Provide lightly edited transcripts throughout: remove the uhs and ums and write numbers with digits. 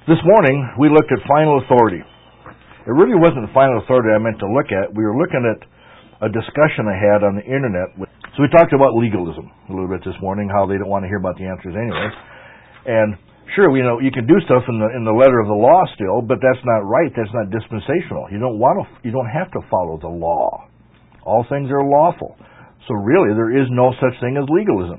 This morning, we looked at final authority. It really wasn't the final authority I meant to look at. We were looking at a discussion I had on the internet. So we talked about legalism a little bit this morning, how they don't want to hear about the answers anyway. And sure, you can do stuff in the letter of the law still, but that's not right. That's not dispensational. You don't have to follow the law. All things are lawful. So really, there is no such thing as legalism.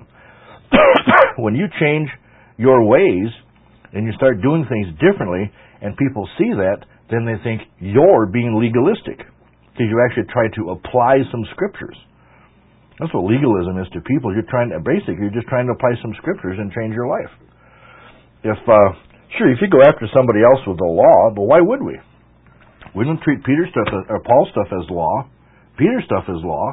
When you change your ways and you start doing things differently, and people see that, then they think you're being legalistic because you actually try to apply some scriptures. That's what legalism is to people. You're just trying to apply some scriptures and change your life. If you go after somebody else with the law, well, why would we? We don't treat Peter's stuff or Paul's stuff as law. Peter's stuff is law.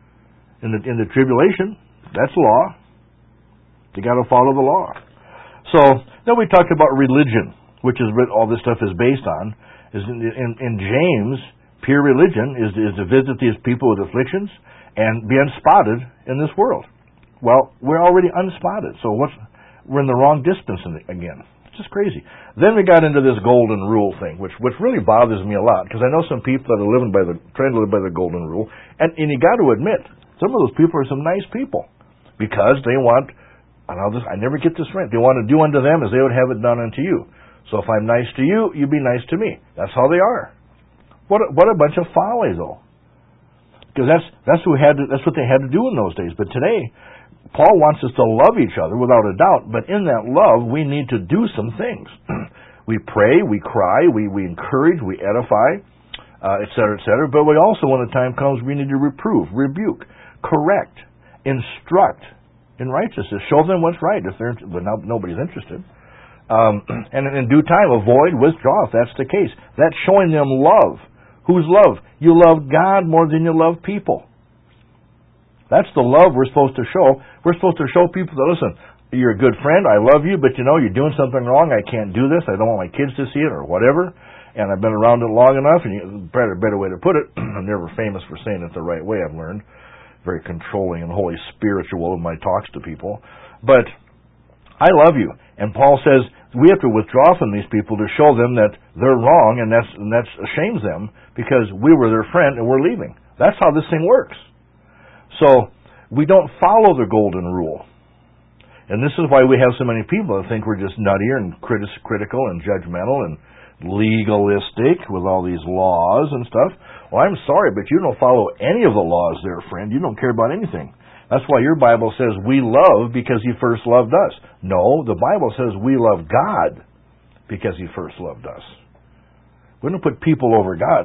In the tribulation, that's law. You got to follow the law. So then we talked about religion, which is what all this stuff is based on. Is in James, pure religion is to visit these people with afflictions and be unspotted in this world. Well, we're already unspotted, so we're in the wrong distance again. It's just crazy. Then we got into this golden rule thing, which really bothers me a lot, because I know some people that are trying to live by the golden rule, and you got to admit, some of those people are some nice people, because they want. I never get this right. They want to do unto them as they would have it done unto you. So if I'm nice to you, you be nice to me. That's how they are. What a bunch of folly, though. Because that's what they had to do in those days. But today, Paul wants us to love each other without a doubt. But in that love, we need to do some things. We pray, we cry, we encourage, we edify, etc., etc. But we also, when the time comes, we need to reprove, rebuke, correct, instruct in righteousness. Show them what's right but nobody's interested. And in due time, avoid, withdraw if that's the case. That's showing them love. Whose love? You love God more than you love people. That's the love we're supposed to show. We're supposed to show people that, listen, you're a good friend, I love you, but you're doing something wrong, I can't do this, I don't want my kids to see it, or whatever, and I've been around it long enough, and a better way to put it, I'm never famous for saying it the right way, I've learned. Very controlling and holy spiritual in my talks to people. But I love you. And Paul says we have to withdraw from these people to show them that they're wrong, and that shames them because we were their friend and we're leaving. That's how this thing works. So we don't follow the golden rule. And this is why we have so many people that think we're just nuttier and critical and judgmental and legalistic with all these laws and stuff. Well, I'm sorry, but you don't follow any of the laws there, friend. You don't care about anything. That's why your Bible says we love because He first loved us. No, the Bible says we love God because He first loved us. We don't put people over God.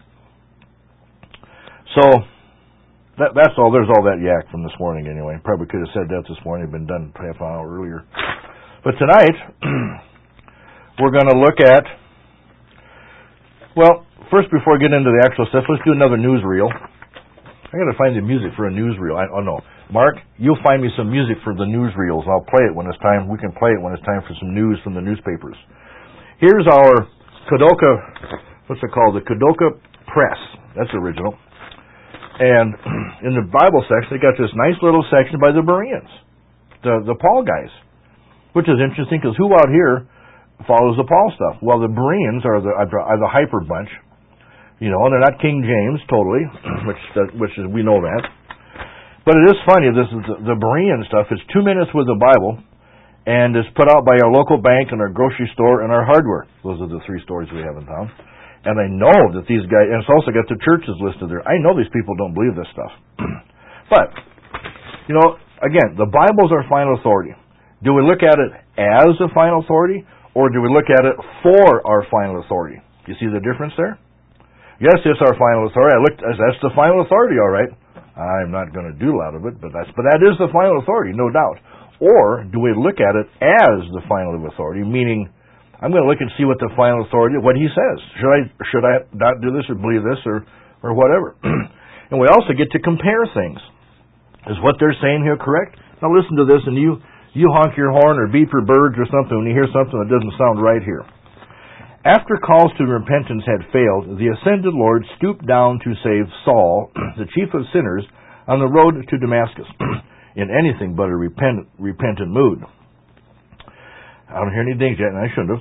So, that's all. There's all that yak from this morning anyway. Probably could have said that this morning, been done half an hour earlier. But tonight, we're going to look at, well, first, before I get into the actual stuff, let's do another newsreel. I got to find the music for a newsreel. No. Mark, you'll find me some music for the newsreels. I'll play it when it's time. We can play it when it's time for some news from the newspapers. Here's our Kadoka, what's it called? The Kadoka Press. That's original. And in the Bible section, they got this nice little section by the Bereans, the Paul guys, which is interesting because who out here follows the Paul stuff? Well, the Bereans are the hyper bunch. And they're not King James totally, which is, we know that. But it is funny. This is the Berean stuff. It's 2 minutes with the Bible, and it's put out by our local bank and our grocery store and our hardware. Those are the 3 stores we have in town. And I know that these guys, and it's also got the churches listed there. I know these people don't believe this stuff. But again, the Bible's our final authority. Do we look at it as the final authority, or do we look at it for our final authority? Do you see the difference there? Yes, it's our final authority. That's the final authority, all right. I'm not going to do a lot of it, but that is the final authority, no doubt. Or do we look at it as the final authority, meaning I'm going to look and see what the final authority, what he says. Should I not do this or believe this or whatever? And we also get to compare things. Is what they're saying here correct? Now listen to this, and you honk your horn or beep your birds or something when you hear something that doesn't sound right here. After calls to repentance had failed, the ascended Lord stooped down to save Saul, the chief of sinners, on the road to Damascus, in anything but a repentant mood. I don't hear any dings yet, and I shouldn't have.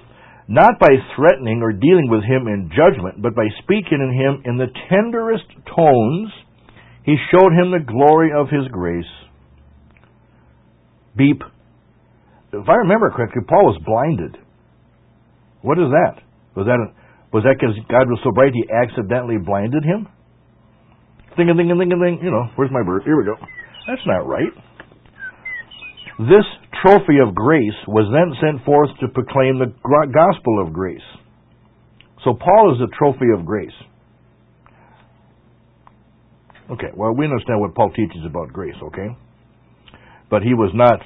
not by threatening or dealing with him in judgment, but by speaking to him in the tenderest tones, he showed him the glory of his grace. Beep. If I remember correctly, Paul was blinded. What is that? Was that because God was so bright he accidentally blinded him? Ding-a-ding-a-ding-a-ding. Where's my bird? Here we go. That's not right. This trophy of grace was then sent forth to proclaim the gospel of grace. So Paul is a trophy of grace. Okay, well, we understand what Paul teaches about grace, okay? But he was not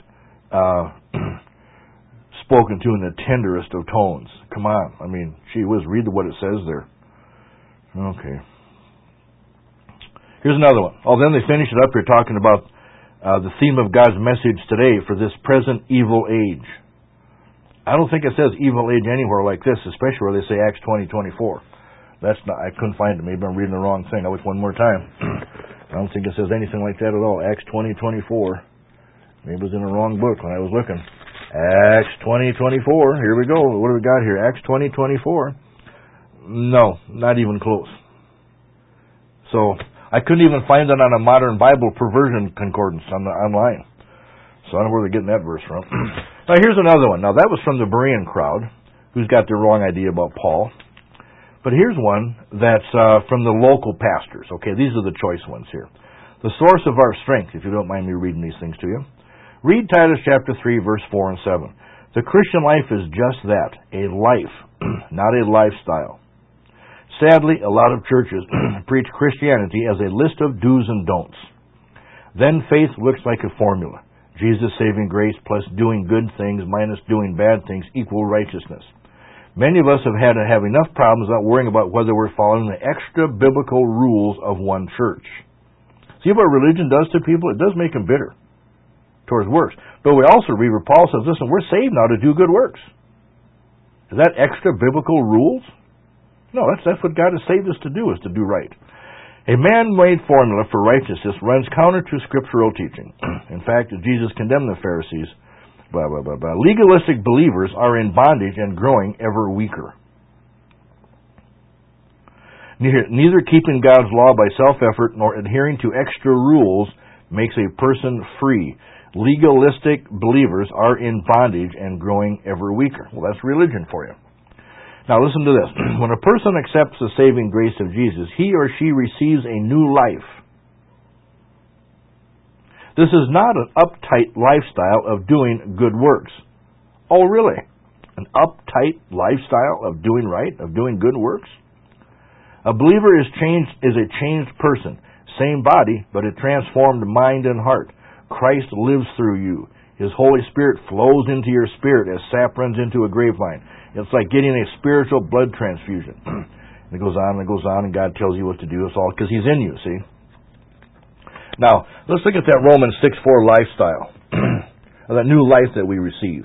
spoken to in the tenderest of tones. Come on. I mean, gee whiz, read what it says there. Okay. Here's another one. Then they finish it up here talking about the theme of God's message today for this present evil age. I don't think it says evil age anywhere like this, especially where they say Acts 20:24. I couldn't find it. Maybe I'm reading the wrong thing. I wish one more time. I don't think it says anything like that at all. Acts 20:24. Maybe it was in the wrong book when I was looking. Acts 20:24. Here we go. What do we got here? Acts 20:24. No, not even close. So I couldn't even find it on a modern Bible perversion concordance online. So I don't know where they're getting that verse from. Now here's another one. Now that was from the Berean crowd, who's got the wrong idea about Paul. But here's one that's from the local pastors. Okay, these are the choice ones here. The source of our strength, if you don't mind me reading these things to you. Read Titus chapter 3, verse 4 and 7. The Christian life is just that, a life, not a lifestyle. Sadly, a lot of churches preach Christianity as a list of do's and don'ts. Then faith looks like a formula. Jesus' saving grace plus doing good things minus doing bad things equal righteousness. Many of us have had to have enough problems not worrying about whether we're following the extra biblical rules of one church. See what religion does to people? It does make them bitter towards works. But we also read where Paul says, listen, we're saved now to do good works. Is that extra biblical rules? No, that's what God has saved us to do, is to do right. A man-made formula for righteousness runs counter to scriptural teaching. In fact, Jesus condemned the Pharisees. Blah, blah, blah, blah. Legalistic believers are in bondage and growing ever weaker. Neither keeping God's law by self-effort nor adhering to extra rules makes a person free. Legalistic believers are in bondage and growing ever weaker. Well, that's religion for you. Now listen to this. When a person accepts the saving grace of Jesus, he or she receives a new life. This is not an uptight lifestyle of doing good works. Oh, really? An uptight lifestyle of doing right, of doing good works? A believer is a changed person. Same body, but a transformed mind and heart. Christ lives through you. His Holy Spirit flows into your spirit as sap runs into a grapevine. It's like getting a spiritual blood transfusion. And it goes on and it goes on, and God tells you what to do. It's all because He's in you, see? Now, let's look at that Romans 6:4 lifestyle, that new life that we receive.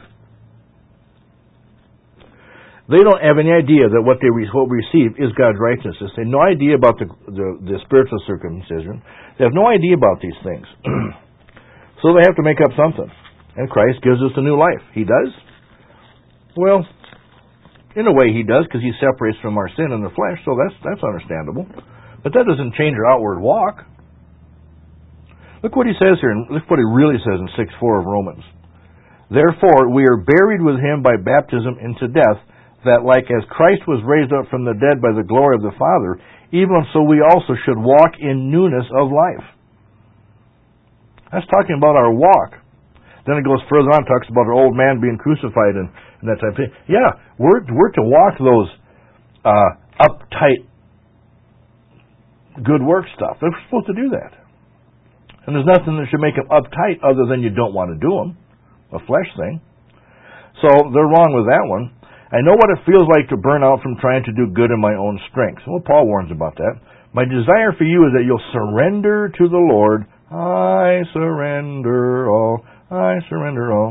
They don't have any idea that what we receive is God's righteousness. They have no idea about the spiritual circumcision. They have no idea about these things. So they have to make up something. And Christ gives us a new life. He does? Well, in a way He does, because He separates from our sin in the flesh, so that's understandable. But that doesn't change our outward walk. Look what He says here, and look what He really says in 6:4 of Romans. Therefore, we are buried with Him by baptism into death, that like as Christ was raised up from the dead by the glory of the Father, even so we also should walk in newness of life. That's talking about our walk. Then it goes further on, talks about our old man being crucified and that type of thing. Yeah, we're to walk those uptight good work stuff. They're supposed to do that. And there's nothing that should make them uptight other than you don't want to do them. A flesh thing. So they're wrong with that one. I know what it feels like to burn out from trying to do good in my own strength. Well, Paul warns about that. My desire for you is that you'll surrender to the Lord. I surrender all. I surrender all.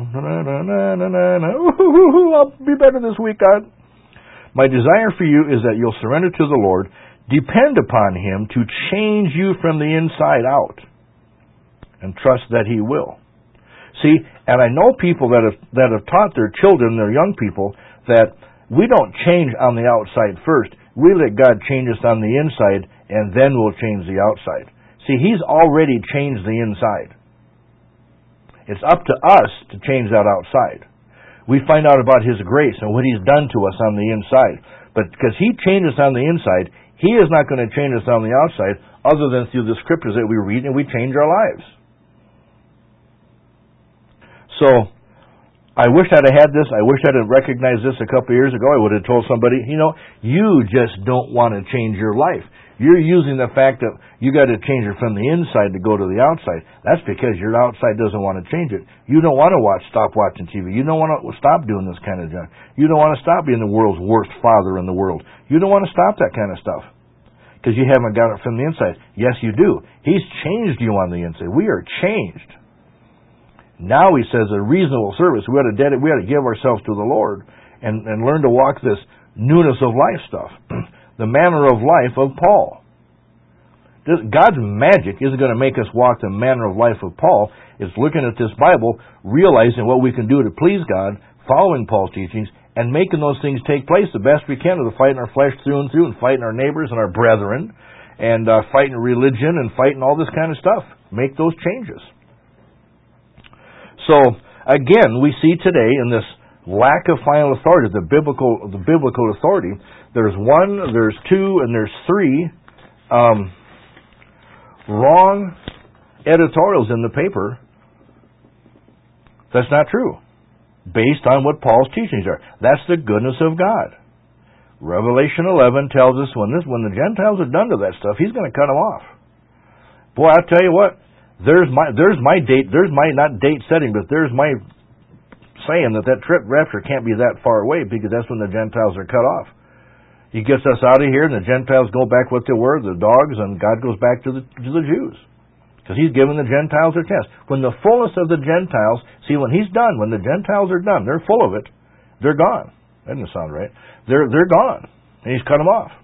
I'll be better this week, God. My desire for you is that you'll surrender to the Lord, depend upon Him to change you from the inside out, and trust that He will. See, and I know people that have taught their children, their young people, that We don't change on the outside first. We let God change us on the inside, and then we'll change the outside. See, He's already changed the inside. It's up to us to change that outside. We find out about His grace and what He's done to us on the inside. But because He changed us on the inside, He is not going to change us on the outside other than through the Scriptures that we read and we change our lives. So, I wish I'd have had this. I wish I'd have recognized this a couple of years ago. I would have told somebody, you just don't want to change your life. You're using the fact that you got to change it from the inside to go to the outside. That's because your outside doesn't want to change it. You don't want to stop watching TV. You don't want to stop doing this kind of junk. You don't want to stop being the world's worst father in the world. You don't want to stop that kind of stuff because you haven't got it from the inside. Yes, you do. He's changed you on the inside. We are changed. Now He says a reasonable service. We ought to give ourselves to the Lord and learn to walk this newness of life stuff. The manner of life of Paul. God's magic isn't going to make us walk the manner of life of Paul. It's looking at this Bible, realizing what we can do to please God, following Paul's teachings, and making those things take place the best we can, to fighting our flesh through and through, and fighting our neighbors and our brethren, and fighting religion and fighting all this kind of stuff. Make those changes. So, again, we see today in this lack of final authority, the biblical authority, there's one, there's two, and there's three wrong editorials in the paper. That's not true, based on what Paul's teachings are. That's the goodness of God. Revelation 11 tells us when the Gentiles are done to that stuff, He's going to cut them off. Boy, I'll tell you what, there's my not date setting, but there's my saying that rapture can't be that far away, because that's when the Gentiles are cut off. He gets us out of here, and the Gentiles go back what they were, the dogs, and God goes back to the Jews. Because He's given the Gentiles their chance. When the fullness of the Gentiles, see, when He's done, when the Gentiles are done, they're full of it, they're gone. That doesn't sound right. They're gone. And He's cut them off.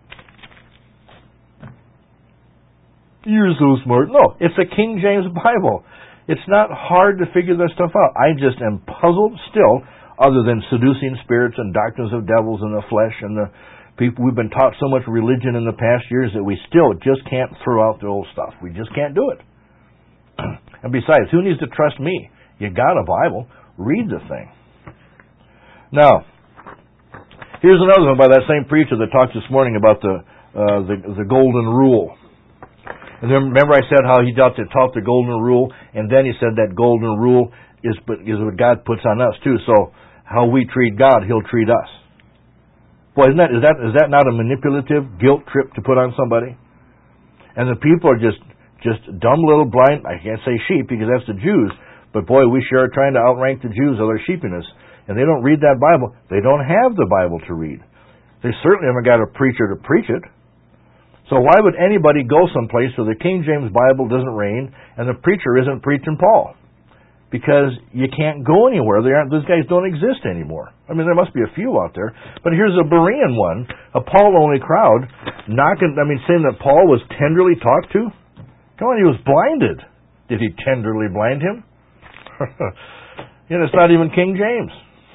You're so smart. No, it's a King James Bible. It's not hard to figure this stuff out. I just am puzzled still, other than seducing spirits and doctrines of devils and the flesh and the people. We've been taught so much religion in the past years that we still just can't throw out the old stuff. We just can't do it. And besides, who needs to trust me? You got a Bible. Read the thing. Now, here's another one by that same preacher that talked this morning about the golden rule. And then remember I said how he taught the golden rule, and then he said that golden rule is what God puts on us too. So how we treat God, He'll treat us. Boy, is that not a manipulative guilt trip to put on somebody? And the people are just dumb little blind, I can't say sheep because that's the Jews, but boy, we sure are trying to outrank the Jews of their sheepiness. And they don't read that Bible. They don't have the Bible to read. They certainly haven't got a preacher to preach it. So why would anybody go someplace where the King James Bible doesn't reign and the preacher isn't preaching Paul? Because you can't go anywhere. Those guys don't exist anymore. I mean, there must be a few out there. But here's a Berean one, a Paul-only crowd, saying that Paul was tenderly talked to. Come on, he was blinded. Did he tenderly blind him? It's not even King James.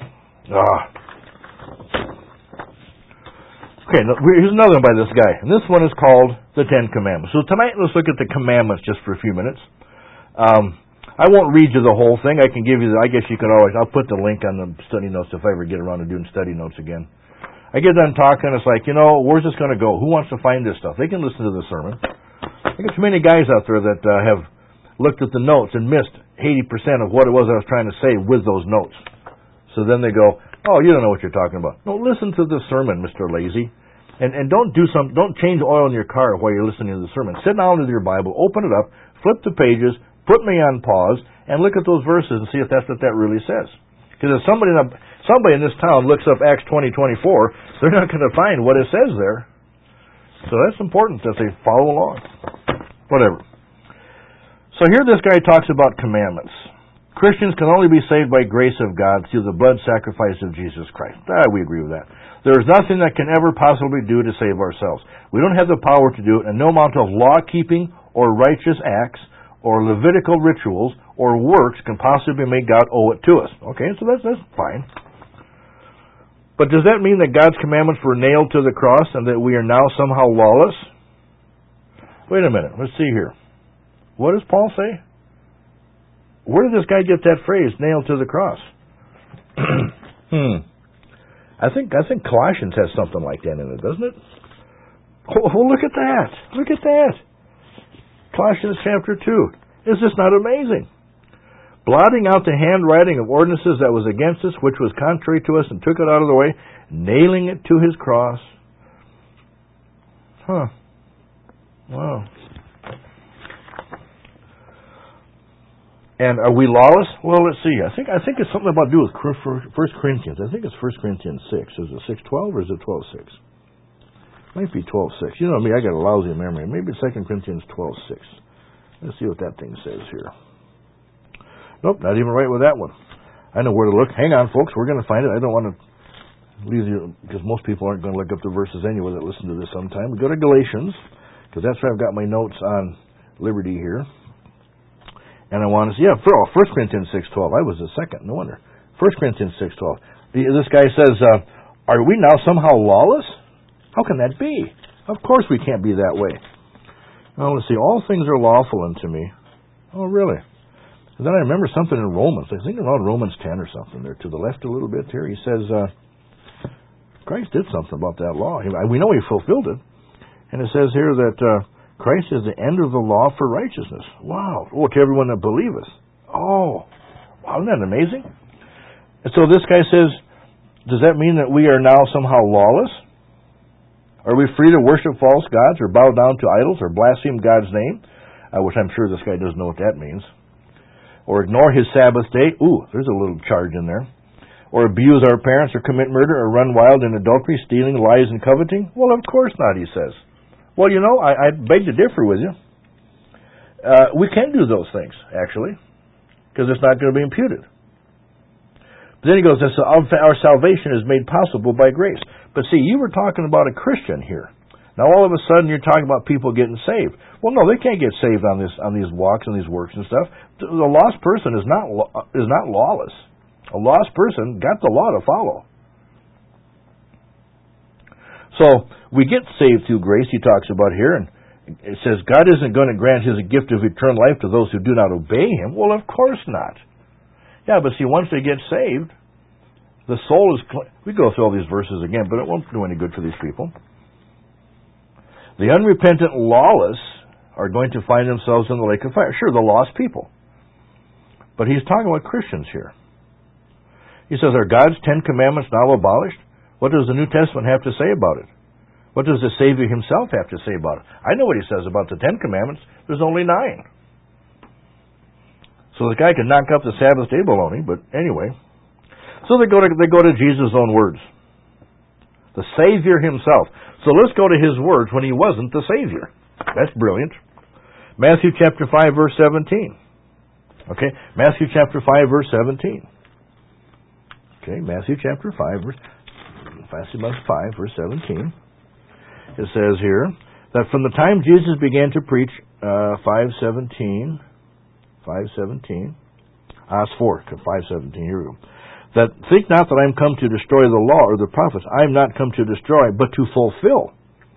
Okay, here's another one by this guy. And this one is called the Ten Commandments. So tonight, let's look at the commandments just for a few minutes. I won't read you the whole thing. I can give you I guess you could always, I'll put the link on the study notes if I ever get around to doing study notes again. I get done talking, it's like, where's this going to go? Who wants to find this stuff? They can listen to the sermon. I got too many guys out there that have looked at the notes and missed 80% of what it was I was trying to say with those notes. So then they go, oh, you don't know what you're talking about. No, listen to the sermon, Mr. Lazy. And don't change oil in your car while you're listening to the sermon. Sit down with your Bible, open it up, flip the pages, put me on pause, and look at those verses and see if that's what that really says. Because if somebody in this town looks up Acts 20:24, they're not going to find what it says there. So that's important that they follow along. Whatever. So here this guy talks about commandments. Christians can only be saved by grace of God through the blood sacrifice of Jesus Christ. We agree with that. There is nothing that can ever possibly do to save ourselves. We don't have the power to do it, and no amount of law-keeping or righteous acts or Levitical rituals or works can possibly make God owe it to us. Okay, so that's fine. But does that mean that God's commandments were nailed to the cross and that we are now somehow lawless? Wait a minute. Let's see here. What does Paul say? Where did this guy get that phrase, nailed to the cross? I think Colossians has something like that in it, doesn't it? Oh, look at that. Look at that. Colossians chapter 2. Is this not amazing? Blotting out the handwriting of ordinances that was against us, which was contrary to us, and took it out of the way, nailing it to his cross. Wow. And are we lawless? Well, let's see. I think it's something about to do with 1 Corinthians. I think it's 1 Corinthians 6. Is it 6:12 or is it 12:6? Might be 12:6. You know me, I got a lousy memory. Maybe 2 Corinthians 12:6. Let's see what that thing says here. Nope, not even right with that one. I know where to look. Hang on, folks. We're going to find it. I don't want to leave you, because most people aren't going to look up the verses anyway that listen to this sometime. We go to Galatians, because that's where I've got my notes on liberty here. And I want to see, 1 Corinthians 6:12. I was the second, no wonder. 1 Corinthians 6:12. This guy says, are we now somehow lawless? How can that be? Of course we can't be that way. Now, let's see. All things are lawful unto me. Oh, really? And then I remember something in Romans. I think around Romans 10 or something there. To the left a little bit here, he says, Christ did something about that law. We know he fulfilled it. And it says here that Christ is the end of the law for righteousness. Wow. Oh, to everyone that believeth. Oh. Wow, isn't that amazing? And so this guy says, does that mean that we are now somehow lawless? Are we free to worship false gods or bow down to idols or blaspheme God's name? Which I'm sure this guy doesn't know what that means. Or ignore his Sabbath day. Ooh, there's a little charge in there. Or abuse our parents or commit murder or run wild in adultery, stealing, lies, and coveting? Well, of course not, he says. Well, you know, I beg to differ with you. We can do those things, actually, because it's not going to be imputed. But then he goes, our salvation is made possible by grace. But see, you were talking about a Christian here. Now all of a sudden you're talking about people getting saved. Well, no, they can't get saved on these walks and these works and stuff. The lost person is not lawless. A lost person got the law to follow. So we get saved through grace, he talks about here, and it says God isn't going to grant his gift of eternal life to those who do not obey him. Well, of course not. Yeah, but see, once they get saved, the soul is... We go through all these verses again, but it won't do any good for these people. The unrepentant lawless are going to find themselves in the lake of fire. Sure, the lost people. But he's talking about Christians here. He says, are God's 10 commandments now abolished? What does the New Testament have to say about it? What does the Savior himself have to say about it? I know what he says about the 10 commandments. There's only 9. So the guy can knock up the Sabbath day baloney, but anyway. So they go to Jesus' own words. The Savior himself. So let's go to his words when he wasn't the Savior. That's brilliant. Matthew chapter 5, verse 17. Okay, Matthew chapter 5, verse 17. Okay, Matthew chapter 5, verse 17. It says here that from the time Jesus began to preach, 5:17. It's 5:17. Here we go. That think not that I am come to destroy the law or the prophets. I am not come to destroy, but to fulfill.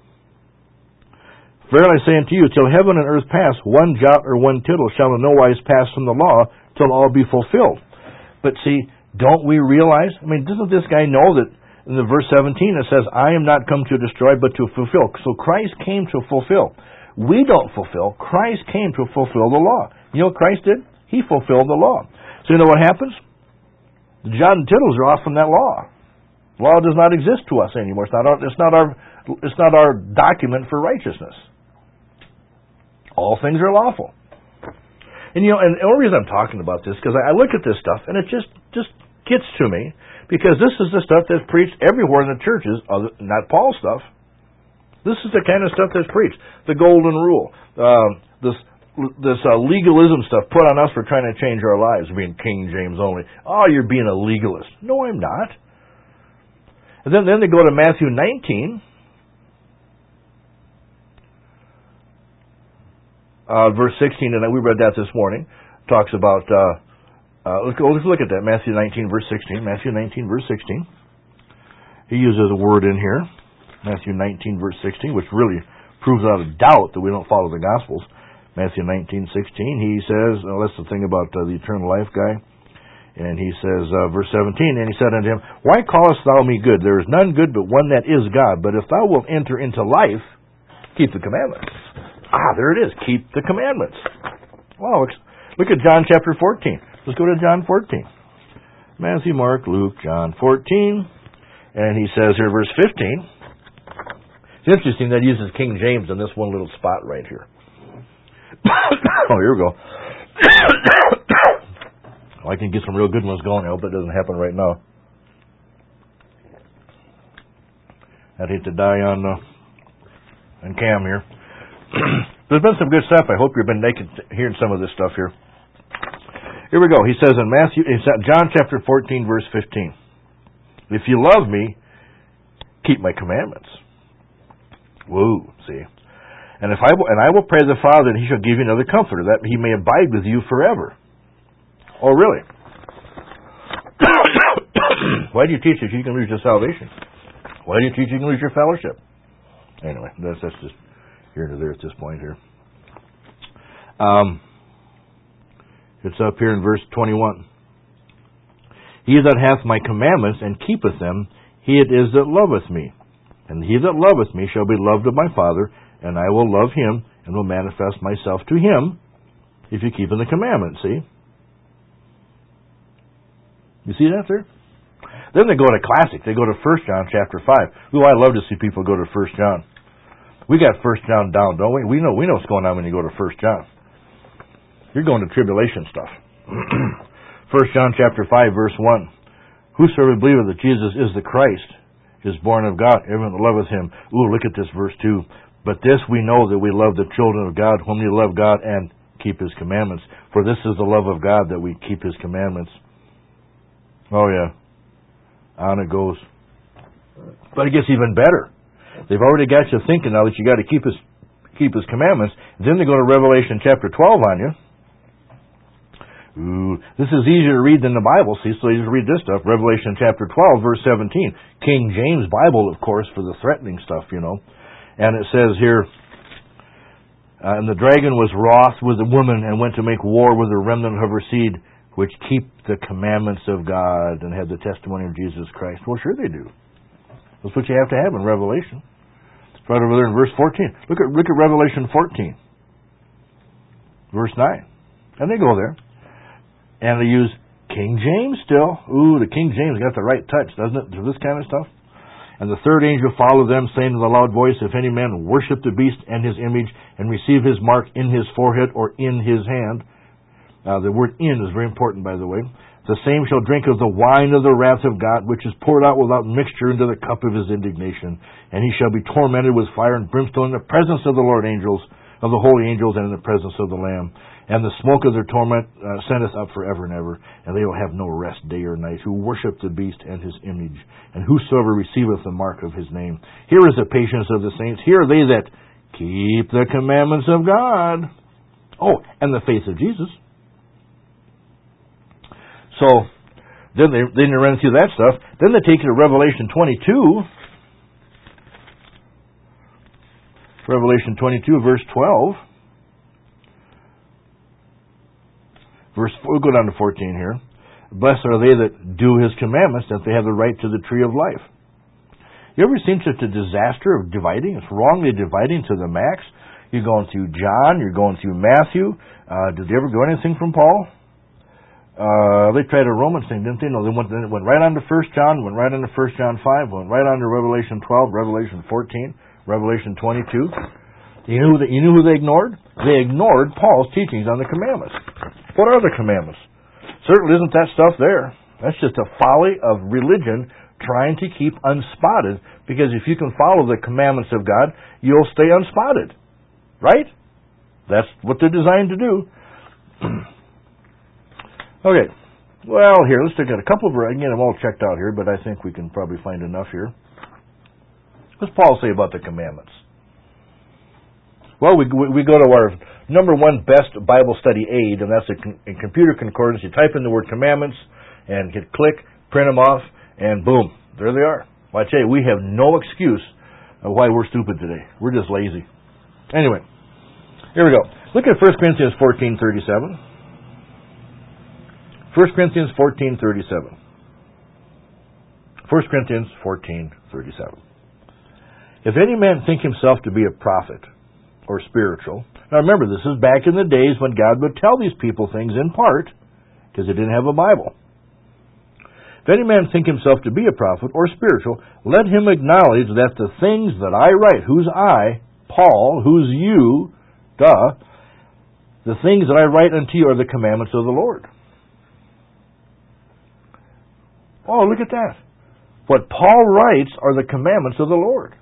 Verily I say unto you, till heaven and earth pass, one jot or one tittle shall in no wise pass from the law, till all be fulfilled. But see, don't we realize? I mean, doesn't this guy know that in the verse 17 it says, I am not come to destroy, but to fulfill. So Christ came to fulfill. We don't fulfill. Christ came to fulfill the law. You know what Christ did? He fulfilled the law. So you know what happens? The jot and tittles are off from that law. Law does not exist to us anymore. It's not our document for righteousness. All things are lawful. And you know, and the only reason I'm talking about this because I look at this stuff and it just gets to me because this is the stuff that's preached everywhere in the churches, not Paul's stuff. This is the kind of stuff that's preached. The golden rule, this legalism stuff put on us for trying to change our lives, being King James only. Oh, you're being a legalist. No, I'm not. And then they go to Matthew 19, verse 16, and we read that this morning. Talks about, let's look at that, Matthew 19, verse 16. Matthew 19, verse 16. He uses a word in here, Matthew 19, verse 16, which really proves without a doubt that we don't follow the Gospels. Matthew 19:16, he says, that's the thing about the eternal life guy, and he says, verse 17, and he said unto him, Why callest thou me good? There is none good but one that is God. But if thou wilt enter into life, keep the commandments. There it is. Keep the commandments. Wow, look at John chapter 14. Let's go to John 14. Matthew, Mark, Luke, John 14, and he says here, verse 15. It's interesting that he uses King James in this one little spot right here. Here we go. I can get some real good ones going. I hope that doesn't happen right now. I'd hate to die on cam here. There's been some good stuff. I hope you've been hearing some of this stuff here. Here we go. He says in John chapter 14, verse 15, If you love me, keep my commandments. Woo, see. And I will pray the Father, and he shall give you another comforter, that he may abide with you forever. Oh, really? Why do you teach if you can lose your salvation? Why do you teach you can lose your fellowship? Anyway, that's just here and there at this point here. It's up here in verse 21. He that hath my commandments and keepeth them, he it is that loveth me. And he that loveth me shall be loved of my Father, and I will love him, and will manifest myself to him, if you keep in the commandments, see? You see that there? Then they go to classic. They go to 1 John chapter 5. Ooh, I love to see people go to 1 John. We got 1 John down, don't we? We know what's going on when you go to 1 John. You're going to tribulation stuff. 1 John chapter 5, verse 1. Whosoever believeth that Jesus is the Christ is born of God. Everyone that loveth him. Ooh, look at this verse 2. But this we know, that we love the children of God, whom we love God and keep his commandments. For this is the love of God, that we keep his commandments. Oh yeah. On it goes. But it gets even better. They've already got you thinking now that you got to keep his commandments. Then they go to Revelation chapter 12 on you. Ooh, this is easier to read than the Bible, see, so you just read this stuff. Revelation chapter 12, verse 17. King James Bible, of course, for the threatening stuff, you know. And it says here, and the dragon was wroth with the woman, and went to make war with the remnant of her seed, which keep the commandments of God, and have the testimony of Jesus Christ. Well, sure they do. That's what you have to have in Revelation. It's right over there in verse 14. Look at Revelation 14, verse 9. And they go there. And they use King James still. Ooh, the King James got the right touch, doesn't it, for this kind of stuff? And the third angel followed them, saying with a loud voice, If any man worship the beast and his image, and receive his mark in his forehead or in his hand. The word in is very important, by the way. The same shall drink of the wine of the wrath of God, which is poured out without mixture into the cup of his indignation. And he shall be tormented with fire and brimstone in the presence of the Lord angels, of the holy angels, and in the presence of the Lamb. And the smoke of their torment sendeth up forever and ever, and they will have no rest day or night, who worship the beast and his image, and whosoever receiveth the mark of his name. Here is the patience of the saints. Here are they that keep the commandments of God. Oh, and the faith of Jesus. So, then they run through that stuff. Then they take you to Revelation 22. Revelation 22, verse 12. We'll go down to 14 here. Blessed are they that do his commandments, that they have the right to the tree of life. You ever seen such a disaster of dividing? It's wrongly dividing to the max. You're going through John, you're going through Matthew. Did they ever go anything from Paul? They tried a Romans thing, didn't they? No, they went right on to 1 John, went right on to 1 John 5, went right on to Revelation 12, Revelation 14, Revelation 22. You know who they ignored? They ignored Paul's teachings on the commandments. What are the commandments? Certainly isn't that stuff there. That's just a folly of religion trying to keep unspotted, because if you can follow the commandments of God, you'll stay unspotted. Right? That's what they're designed to do. Okay. Well, here, let's take a couple of... I can get them all checked out here, but I think we can probably find enough here. What's Paul say about the commandments? Well, we go to our number one best Bible study aid, and that's a computer concordance. You type in the word commandments, and hit click, print them off, and boom, there they are. Well, I tell you, we have no excuse of why we're stupid today. We're just lazy. Anyway, here we go. Look at 1 Corinthians 14:37. 1 Corinthians 14:37. 1 Corinthians 14:37. If any man think himself to be a prophet or spiritual, now remember, this is back in the days when God would tell these people things in part, because they didn't have a Bible. If any man think himself to be a prophet or spiritual, let him acknowledge that the things that I write, who's I, Paul, who's you, the things that I write unto you are the commandments of the Lord. Oh, look at that. What Paul writes are the commandments of the Lord.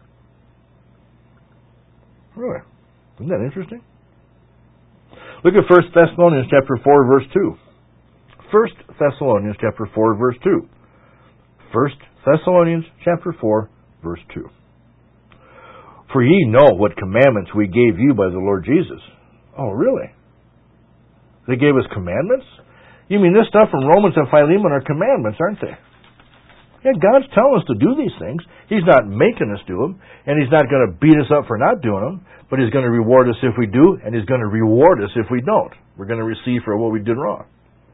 Really? Isn't that interesting? Look at 1 Thessalonians chapter 4, verse 2. 1 Thessalonians chapter 4, verse 2. 1 Thessalonians chapter 4, verse 2. For ye know what commandments we gave you by the Lord Jesus. Oh, really? They gave us commandments? You mean this stuff from Romans and Philemon are commandments, aren't they? Yeah, God's telling us to do these things. He's not making us do them, and He's not going to beat us up for not doing them, but He's going to reward us if we do, and He's going to reward us if we don't. We're going to receive for what we did wrong.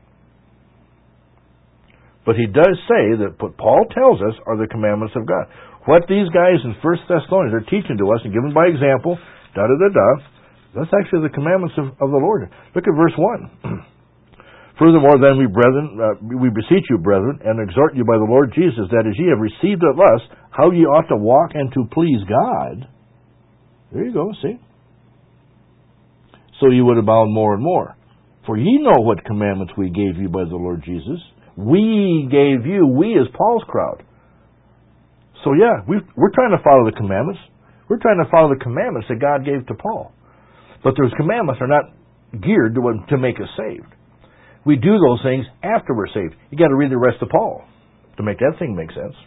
But He does say that what Paul tells us are the commandments of God. What these guys in 1 Thessalonians are teaching to us and given by example, that's actually the commandments of the Lord. Look at verse 1. Furthermore, then we beseech you, brethren, and exhort you by the Lord Jesus, that as ye have received of us, how ye ought to walk and to please God. There you go, see? So ye would abound more and more. For ye know what commandments we gave you by the Lord Jesus. We gave you, we is Paul's crowd. So yeah, we're trying to follow the commandments. We're trying to follow the commandments that God gave to Paul. But those commandments are not geared to make us saved. We do those things after we're saved. You got to read the rest of Paul to make that thing make sense.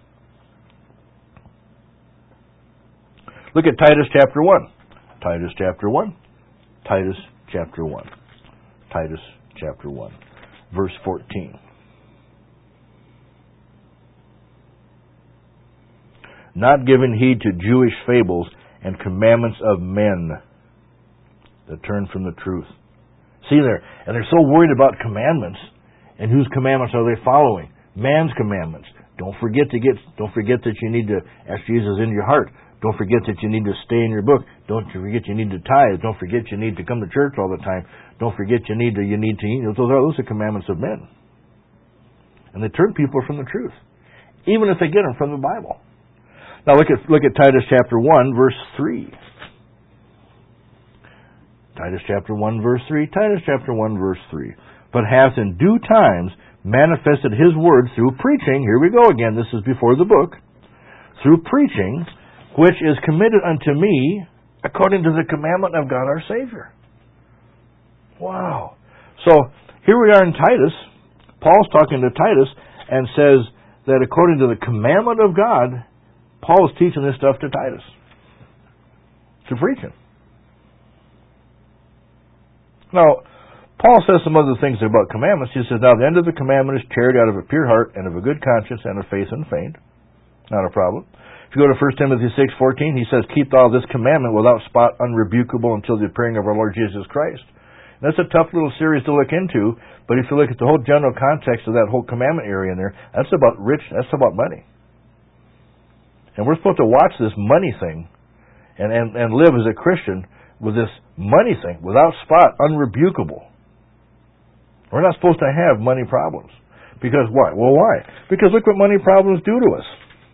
Look at Titus chapter 1. Titus chapter 1. Titus chapter 1. Titus chapter 1. Verse 14. Not giving heed to Jewish fables and commandments of men that turn from the truth. See there, and they're so worried about commandments, and whose commandments are they following? Man's commandments. Don't forget that you need to ask Jesus into your heart. Don't forget that you need to stay in your book. Don't forget you need to tithe. Don't forget you need to come to church all the time. Don't forget you need to eat. Those are commandments of men. And they turn people from the truth, even if they get them from the Bible. Now look at Titus chapter 1, verse 3. Titus chapter 1, verse 3. Titus chapter 1, verse 3. But hath in due times manifested his word through preaching. Here we go again. This is before the book. Through preaching, which is committed unto me according to the commandment of God our Savior. Wow. So here we are in Titus. Paul's talking to Titus and says that according to the commandment of God, Paul is teaching this stuff to Titus. To preaching. Now, Paul says some other things about commandments. He says, now the end of the commandment is charity out of a pure heart and of a good conscience and of faith unfeigned. Not a problem. If you go to 1 Timothy 6:14, he says, keep thou this commandment without spot, unrebukable until the appearing of our Lord Jesus Christ. And that's a tough little series to look into, but if you look at the whole general context of that whole commandment area in there, that's about money. And we're supposed to watch this money thing and live as a Christian with this money thing, without spot, unrebukable. We're not supposed to have money problems. Because why? Well, why? Because look what money problems do to us.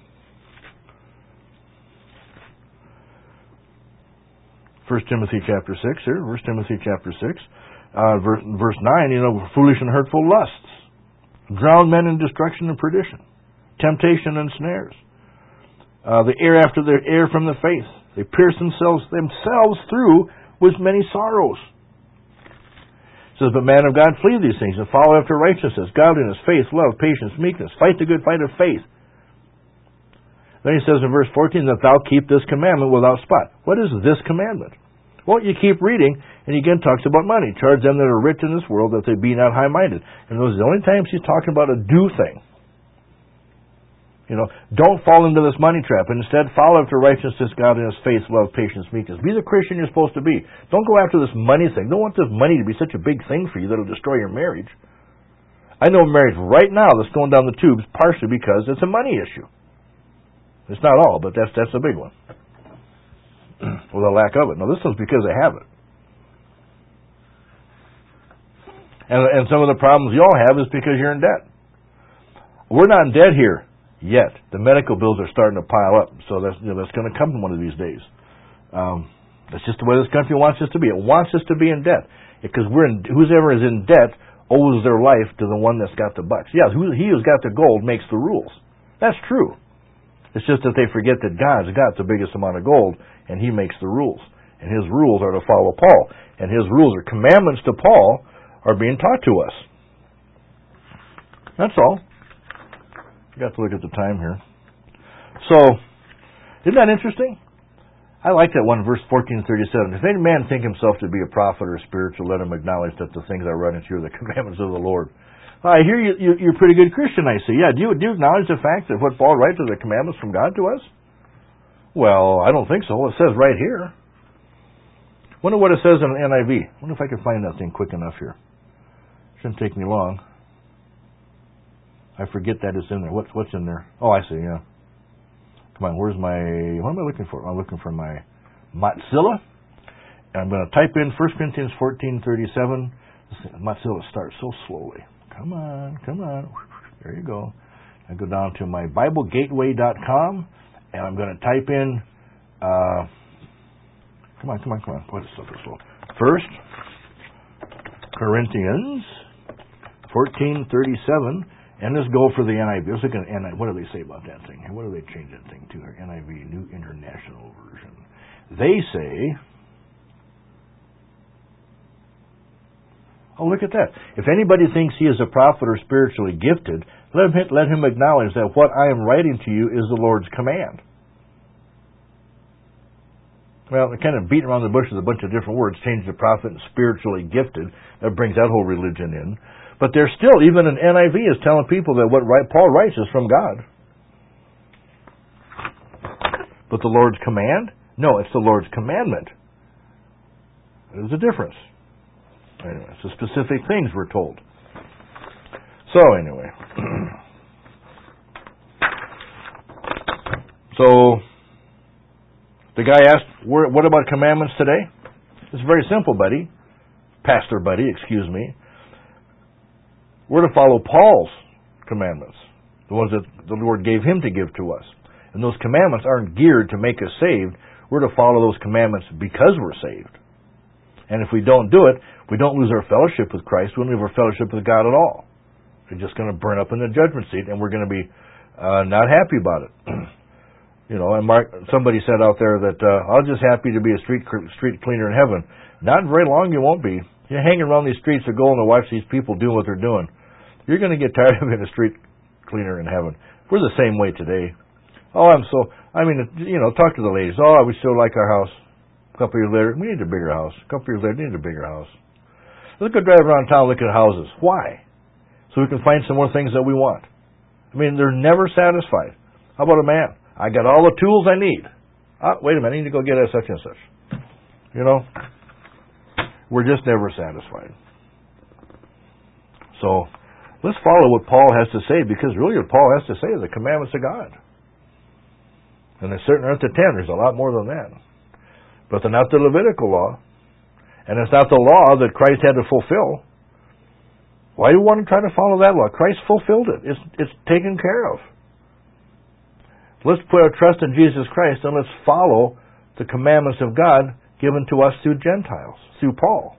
First Timothy chapter 6 here, 1 Timothy chapter 6, verse 9, foolish and hurtful lusts, drown men in destruction and perdition, temptation and snares, the err after their err from the faith. They pierce themselves through with many sorrows. It says, but man of God, flee these things and follow after righteousness, godliness, faith, love, patience, meekness. Fight the good fight of faith. Then he says in verse 14, that thou keep this commandment without spot. What is this commandment? Well, you keep reading, and he again talks about money. Charge them that are rich in this world that they be not high-minded. And those are the only times he's talking about a do thing. Don't fall into this money trap. Instead, follow after righteousness, godliness, faith, love, patience, meekness. Be the Christian you're supposed to be. Don't go after this money thing. Don't want this money to be such a big thing for you that'll destroy your marriage. I know a marriage right now that's going down the tubes partially because it's a money issue. It's not all, but that's a big one. Or the lack of it. No, this one's because they have it. And some of the problems you all have is because you're in debt. We're not in debt here yet. The medical bills are starting to pile up, so that's going to come one of these days. That's just the way this country wants us to be. It wants us to be in debt because whoever is in debt owes their life to the one that's got the bucks. Yeah, he who's got the gold makes the rules. That's true. It's just that they forget that God's got the biggest amount of gold, and He makes the rules. And His rules are to follow Paul. And His rules or commandments to Paul are being taught to us. That's all. I got to look at the time here. So, isn't that interesting? I like that one, verse 14:37. If any man think himself to be a prophet or spiritual, let him acknowledge that the things I write unto you are the commandments of the Lord. I hear you're a pretty good Christian, I see. Yeah, do you acknowledge the fact that what Paul writes are the commandments from God to us? Well, I don't think so. It says right here. Wonder what it says in the NIV. Wonder if I can find that thing quick enough here. Shouldn't take me long. I forget that it's in there. What's in there? Oh, I see, yeah. Come on, what am I looking for? I'm looking for my Mozilla. And I'm going to type in 1 Corinthians 14:37. Mozilla starts so slowly. Come on. There you go. I go down to my BibleGateway.com, and I'm going to type in, come on. What is so slow? 1 Corinthians 14:37. And let's go for the NIV. Let's look at NIV. What do they say about that thing? What do they change that thing to? NIV, New International Version. They say, oh, look at that. If anybody thinks he is a prophet or spiritually gifted, let him acknowledge that what I am writing to you is the Lord's command. Well, they're kind of beating around the bush with a bunch of different words. Change the prophet and spiritually gifted. That brings that whole religion in. But they're still, even in NIV, is telling people that what Paul writes is from God. But the Lord's command? No, it's the Lord's commandment. There's a difference. Anyway, it's the specific things we're told. So, anyway. So, the guy asked, what about commandments today? It's very simple, buddy. Pastor buddy, excuse me. We're to follow Paul's commandments, the ones that the Lord gave him to give to us. And those commandments aren't geared to make us saved. We're to follow those commandments because we're saved. And if we don't do it, we don't lose our fellowship with Christ. We don't lose our fellowship with God at all. We're just going to burn up in the judgment seat, and we're going to be not happy about it. And somebody said out there that I'm just happy to be a street cleaner in heaven. Not very long you won't be. You're hanging around these streets of gold and watch these people doing what they're doing. You're going to get tired of being a street cleaner in heaven. We're the same way today. Talk to the ladies. Oh, we still like our house. A couple years later, we need a bigger house. A couple years later, we need a bigger house. Let's go drive around town and look at houses. Why? So we can find some more things that we want. They're never satisfied. How about a man? I got all the tools I need. Wait a minute, I need to go get a such and such. We're just never satisfied. So, let's follow what Paul has to say, because really what Paul has to say is the commandments of God. And they certainly aren't the 10. There's a lot more than that. But they're not the Levitical law. And it's not the law that Christ had to fulfill. Why do you want to try to follow that law? Christ fulfilled it. It's taken care of. Let's put our trust in Jesus Christ, and let's follow the commandments of God given to us through Gentiles, through Paul.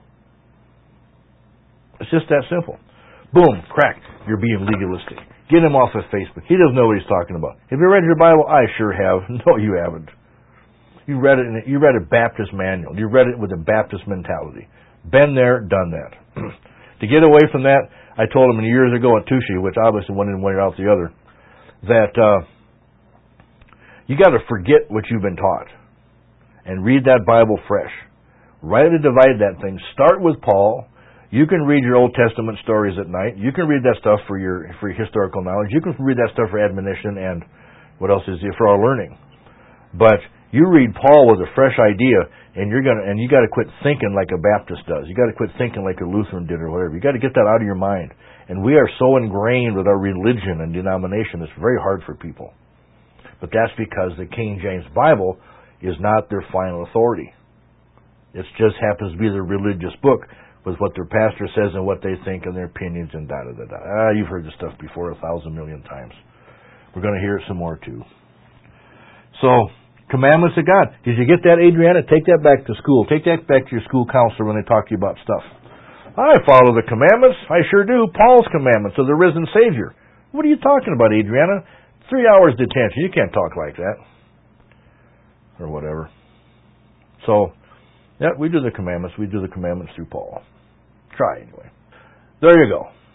It's just that simple. Boom, crack, you're being legalistic. Get him off of Facebook. He doesn't know what he's talking about. Have you read your Bible? I sure have. No, you haven't. You read a Baptist manual. You read it with a Baptist mentality. Been there, done that. To get away from that, I told him years ago at Tushy, which obviously one in one ear out the other, that you got to forget what you've been taught and read that Bible fresh. Rightly divide that thing. Start with Paul. You can read your Old Testament stories at night. You can read that stuff for your historical knowledge. You can read that stuff for admonition and What else is there for our learning? But you read Paul with a fresh idea, and you got to quit thinking like a Baptist does. You got to quit thinking like a Lutheran did or whatever. You got to get that out of your mind. And we are so ingrained with our religion and denomination, it's very hard for people. But that's because the King James Bible is not their final authority. It just happens to be their religious book with what their pastor says and what they think and their opinions and da-da-da-da. You've heard this stuff before 1,000 million times. We're going to hear it some more too. So, commandments of God. Did you get that, Adriana? Take that back to school. Take that back to your school counselor when they talk to you about stuff. I follow the commandments. I sure do. Paul's commandments of the risen Savior. What are you talking about, Adriana? 3 hours detention. You can't talk like that. Or whatever. So, yeah, we do the commandments. We do the commandments through Paul. Try anyway. There you go.